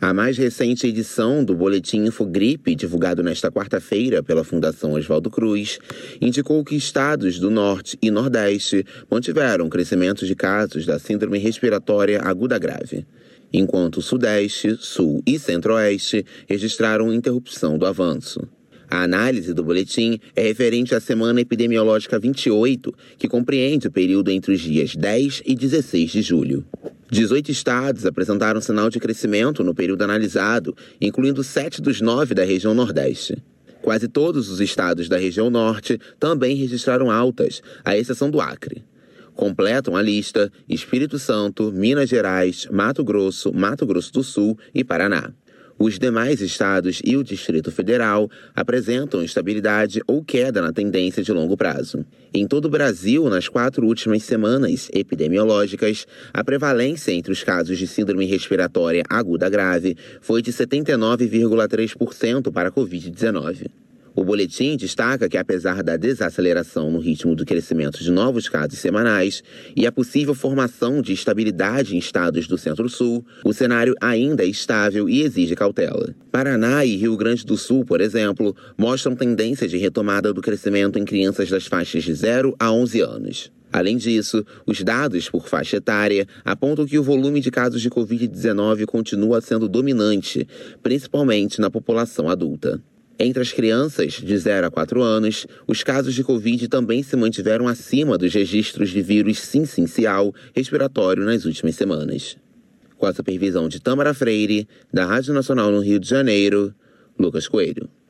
A mais recente edição do Boletim Infogripe, divulgado nesta quarta-feira pela Fundação Oswaldo Cruz, indicou que estados do Norte e Nordeste mantiveram crescimento de casos da Síndrome Respiratória Aguda Grave, enquanto o Sudeste, Sul e Centro-Oeste registraram interrupção do avanço. A análise do boletim é referente à semana epidemiológica 28, que compreende o período entre os dias 10 e 16 de julho. 18 estados apresentaram sinal de crescimento no período analisado, incluindo 7 dos 9 da região Nordeste. Quase todos os estados da região Norte também registraram altas, à exceção do Acre. Completam a lista Espírito Santo, Minas Gerais, Mato Grosso do Sul e Paraná. Os demais estados e o Distrito Federal apresentam estabilidade ou queda na tendência de longo prazo. Em todo o Brasil, nas 4 últimas semanas epidemiológicas, a prevalência entre os casos de síndrome respiratória aguda grave foi de 79,3% para a Covid-19. O boletim destaca que, apesar da desaceleração no ritmo do crescimento de novos casos semanais e a possível formação de estabilidade em estados do Centro-Sul, o cenário ainda é estável e exige cautela. Paraná e Rio Grande do Sul, por exemplo, mostram tendência de retomada do crescimento em crianças das faixas de 0 a 11 anos. Além disso, os dados por faixa etária apontam que o volume de casos de Covid-19 continua sendo dominante, principalmente na população adulta. Entre as crianças de 0 a 4 anos, os casos de Covid também se mantiveram acima dos registros de vírus sincincial respiratório nas últimas semanas. Com a supervisão de Tâmara Freire, da Rádio Nacional no Rio de Janeiro, Lucas Coelho.